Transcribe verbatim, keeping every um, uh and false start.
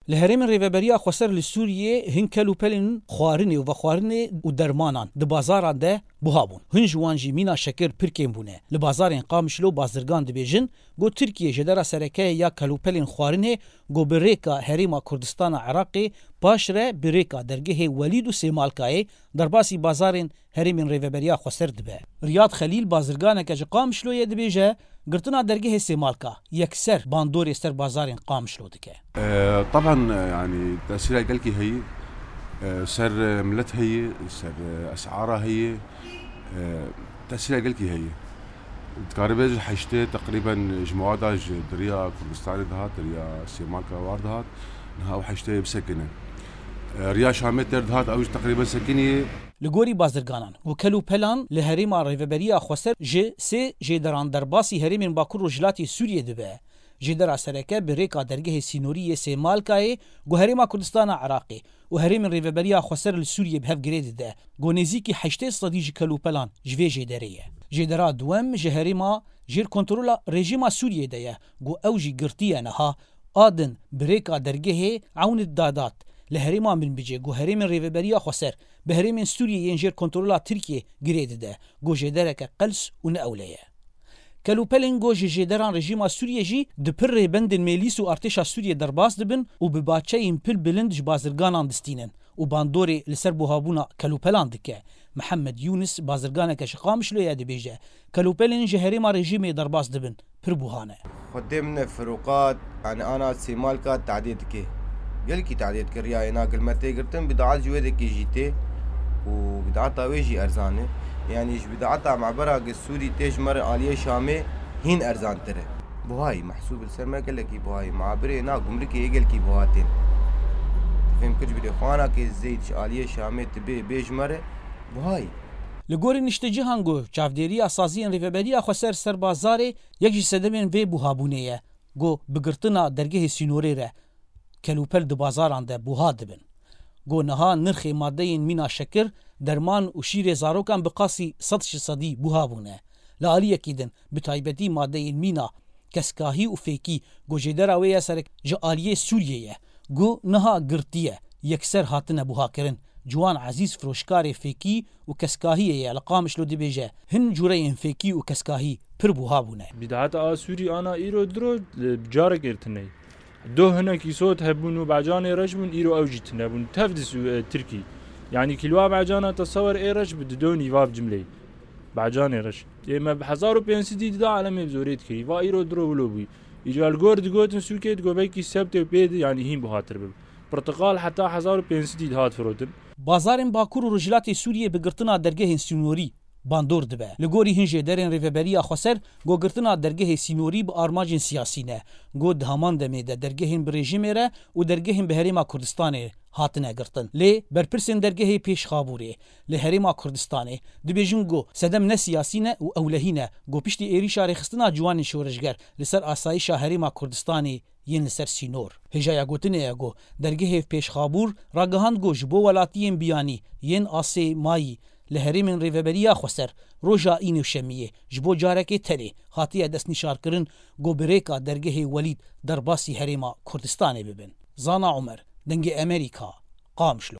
لهرم ریوبریا خوسر لسوریه هن کلوپلن خوارنه و خوارنه و درمانان د بازاران ده بوهابون هن جوانجی مینا شکر پرکیم بونه لبازارین قامشلو بازرگان دبیجن گو ترکیه جدرا سرکه یا کلوپلن خوارنه گو بریکا هریما کردستان عراقی پاشره بریکا درگه ولید و سیمالکای درباسی بازارین هرمین ریوبریا خوسر دبه ریاض خلیل بازرگانه که قامشلو ید بیجه قرتنا درجه سيمالكا يكسر باندور يستر بازارين قامشلو دكه أه طبعا يعني تأثيرها قالكي هي أه سر ملتها هي سر أسعارها هي أه تأثيرها قالكي هي تقاربة حشتة تقريبا جماعة داج دريا كردستان دهات دريا سيمالكا واردهات نها وحشتة بسكنة أه ريا شامت دهات أوج تقريبا سكنية لگوری بازرگانان و کلو پلان لهریما ریوبریا خوسر ج سه جدران درباسی هریمین باکور و جلاتی سوریه دبه جدرا سرکه بریکا درگه سینوری سیمالکای گو هریما کردستان عراقی و هریمین ریوبریا خوسر لسوریه بهف گرید ده گو نزیکی هشته صدی ج کلو پلان جوی جدریه جدرا دوم جهریما جیر کنترولا رژیما سوریه ده گو اوجی گرتیه نها آدن بریکا درگه عون الدادات لهريما من بيجي جو هريم ريفبريا خسر بهريم سوريا ينجر كنترولا تركيا جريد ده جو جدرك قلس ونأوليه كلو بلين جو جدران رجيما سوريا جي دبر بند الميليس وارتشا سوريا درباس دبن وبباتشاين بل بلند بازرگانان دستينن وباندوري لسربو هابونا كلو بلان دكه محمد يونس بازرگانه كشقامش لو يد بيجه كلو بلين جهريما رجيمي درباس دبن بربوهانه قدمنا فروقات يعني انا سيمالكا تعديد كي قال كي تعديد كريا هناك المتى قلتن بضاعات جوده كي جيتي وبضاعتها ويجي ارزانه يعني ايش بضاعتها مع براق السوري تيج مر عاليه شامي هين ارزان ترى بوهاي محسوب السر ما قال لك بوهاي مع بري هناك امريكي قال كي بوهاتين فهم كج بدي خوانا كي الزيت عاليه شامي تبي بيج مر بوهاي لگوری نشته هنگو چافدیری اساسی ریوبریا خوسر سر بازار یکی سدمن و بوهابونه گو بگرتنا درگه سینوری ره کلوپل د بازاران ده بوها دبن گو نها نرخ ماده مینا شکر درمان و شیر زاروکان بقاسی صد صدی بوها بونه لالی کیدن بتایبتی ماده مینا کسکاهی و فیکی گو جدر اوی سرک جالیه سوریه گو نها گرتیه یکسر هاتنه بوها کرن جوان عزیز فروشکار فیکی و کسکاهی لقامش لو دبیجه هن جوره فیکی و کسکاهی پر بوها بونه بدعت آسوری آنا ایرو درو جاره گرتنه دو هنا كي صوت هبونو بعجان رجمن ايرو اوجيت نبون تفدس تركي يعني كيلوا بعجان تصور اي رج بدوني واب جمله بعجان رج اما ب ألف وخمسمية دا عالم بزوريت كري وا ايرو درو ولوبي يجال جورد جوتن سوكيت جوبيكي سبت بيد يعني هين بهاتر برتقال حتى ألف وخمسمية هات فروتن بازارن باکور و رجلات سوریه بگرتنا درگه سینوری باندور دبه لگوری هنجه درین ریوبریا خوسر گو گرتنا درگه سینوری با آرماجین سیاسی نه گو دهمان دمه ده درگهین برژیمه ره و درگهین به هریما کردستانه هاتنه گرتن لی برپرسن درگه پیش خابوره لی هریما کردستانه دبیجن گو سدم نه سیاسی نه و اولهینه گو پشتی ایریشا رخستنا جوان شورشگر لسر آسایشا هریما کردستانه ین لسر سینور هجایا گوتنه گو درگه پیش خابور راگهاند گو جبو ولاتین بیانی ین آسی مایی لهريمن ريفبريا خوسر روجا اینو شمیه جبو جارکه تلی خاطیه دست نشار کرن گو بریکا درگه ولید درباسی هریما کردستانه ببن زانا عمر دنگ امریکا قامشلو